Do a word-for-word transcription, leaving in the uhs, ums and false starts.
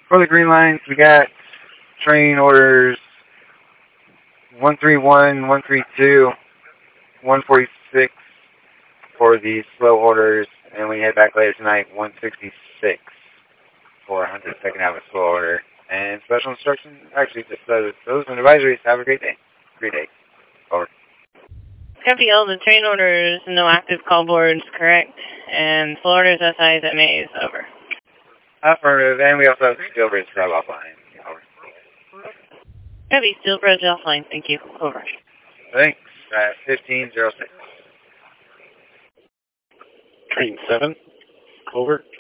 For the green lines, we got train orders one three one, one three two, one forty-six for the slow orders, and we head back later tonight, one sixty-six for one hundred second hour slow order. And special instructions, actually just those, those and advisories. Have a great day. Great day. Over. Copy all the train orders, no active call boards, correct? And slow orders, S Is at Maze, over. Affirmative, and we also have Steel Bridge Scrub offline. Over. Copy, Steel Bridge offline, thank you, over. Thanks, at fifteen oh six. Train seven, over.